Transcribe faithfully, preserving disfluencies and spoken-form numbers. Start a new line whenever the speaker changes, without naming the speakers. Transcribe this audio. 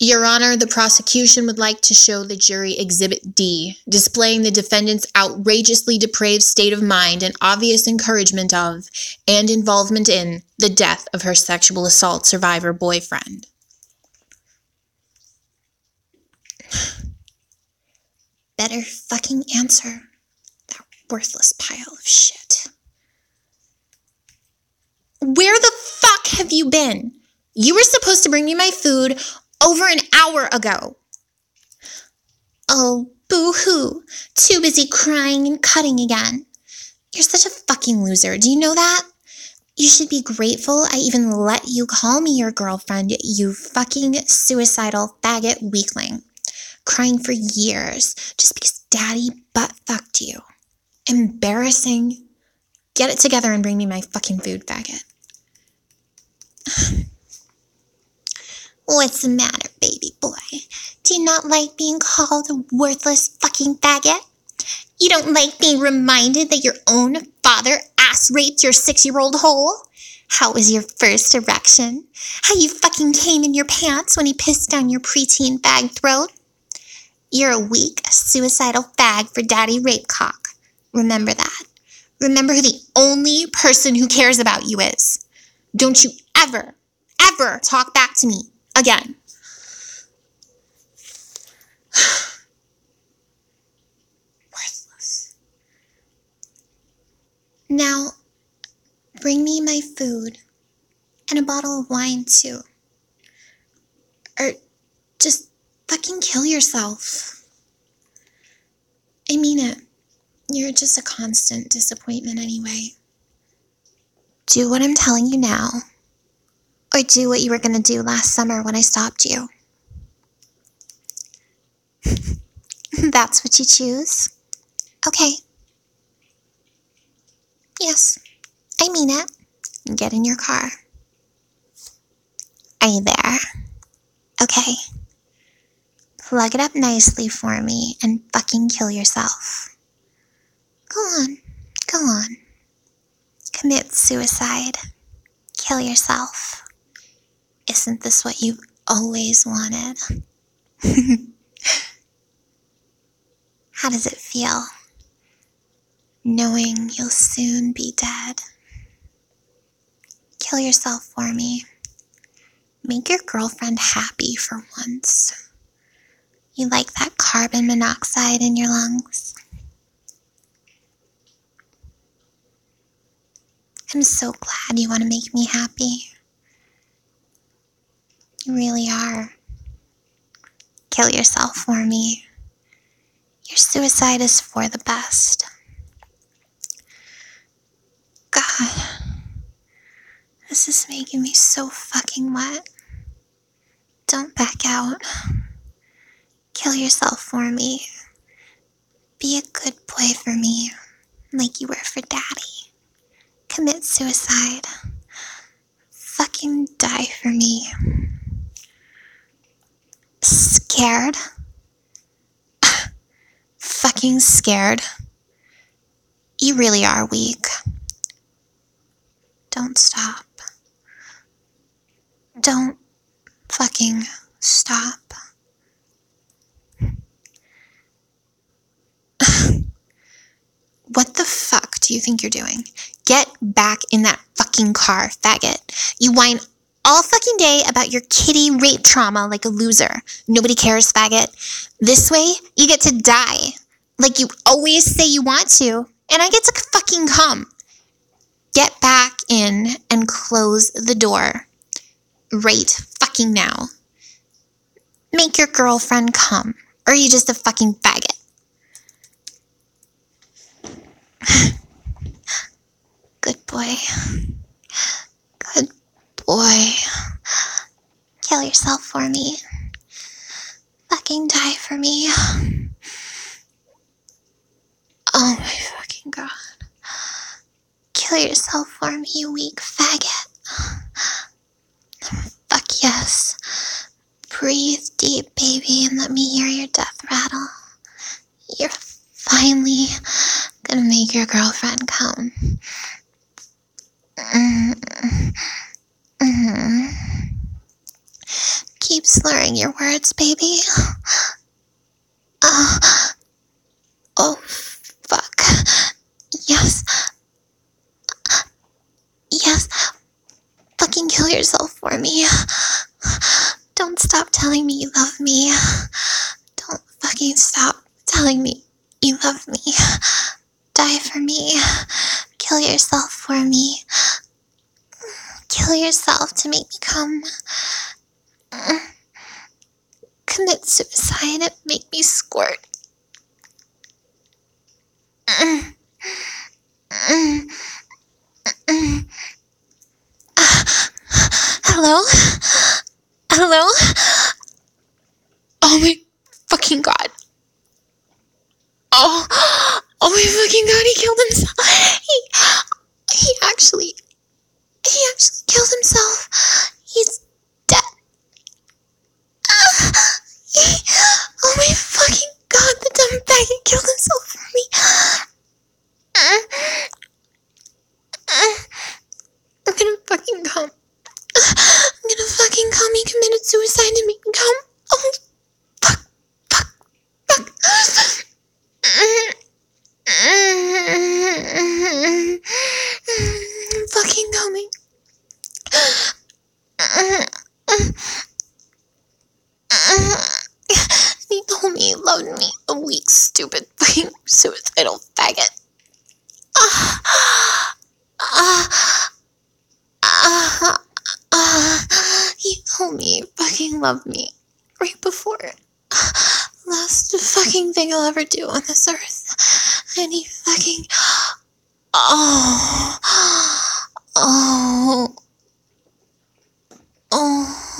Your Honor, the prosecution would like to show the jury Exhibit D, displaying the defendant's outrageously depraved state of mind and obvious encouragement of, and involvement in, the death of her sexual assault survivor boyfriend. Better fucking answer, that worthless pile of shit. Where the fuck have you been? You were supposed to bring me my food over an hour ago. Oh, boo-hoo. Too busy crying and cutting again. You're such a fucking loser. Do you know that? You should be grateful I even let you call me your girlfriend, you fucking suicidal faggot weakling. Crying for years just because daddy butt-fucked you. Embarrassing. Get it together and bring me my fucking food, faggot. What's the matter, baby boy? Do you not like being called a worthless fucking faggot? You don't like being reminded that your own father ass-raped your six-year-old hole? How was your first erection? How you fucking came in your pants when he pissed down your preteen fag throat? You're a weak, suicidal fag for daddy rape cock. Remember that. Remember who the only person who cares about you is. Don't you ever, ever talk back to me again. Worthless. Now, bring me my food and a bottle of wine too. Or just fucking kill yourself. I mean it. You're just a constant disappointment anyway. Do what I'm telling you now. Or do what you were going to do last summer when I stopped you. That's what you choose? Okay. Yes, I mean it. Get in your car. Are you there? Okay. Plug it up nicely for me and fucking kill yourself. Go on. Go on. Commit suicide. Kill yourself. Isn't this what you've always wanted? How does it feel, knowing you'll soon be dead? Kill yourself for me. Make your girlfriend happy for once. You like that carbon monoxide in your lungs? I'm so glad you want to make me happy. You really are. Kill yourself for me. Your suicide is for the best. God, this is making me so fucking wet. Don't back out. Kill yourself for me. Be a good boy for me, like you were for daddy. Commit suicide. Fucking die for me. Scared? Fucking scared? You really are weak. Don't stop. Don't fucking stop. What the fuck do you think you're doing? Get back in that fucking car, faggot. You whine all fucking day about your kitty rape trauma like a loser. Nobody cares, faggot. This way, you get to die. Like you always say you want to. And I get to fucking come. Get back in and close the door. Right fucking now. Make your girlfriend come. Or are you just a fucking faggot? Good boy. Good boy. Kill yourself for me. Fucking die for me. Oh my fucking god. Kill yourself for me, you weak faggot. Fuck yes. Breathe deep, baby, and let me hear your death rattle. You're finally gonna make your girlfriend come. Mm-hmm. Mm-hmm. keep slurring your words, baby. Uh, oh, fuck. Yes. Yes. Fucking kill yourself for me. Don't stop telling me you love me. Don't fucking stop telling me you love me. Die for me. Kill yourself for me. Kill yourself to make me come. Commit suicide and make me squirt. Hello? Hello? Oh my fucking god. Oh, oh my fucking god, he killed himself. He, he actually, he actually killed himself. He's dead. Uh, he, oh my fucking god, the dumb faggot killed himself for me. Uh, uh, I'm gonna fucking come. I'm gonna fucking come. He committed suicide to make me come. Oh, fuck, fuck, fuck. I'm fucking coming. He told me he loved me, a weak, stupid, fucking suicidal faggot. Uh, uh, uh, uh, he told me he fucking loved me right before last fucking thing I'll ever do on this earth. And he fucking... Oh... Oh... Oh...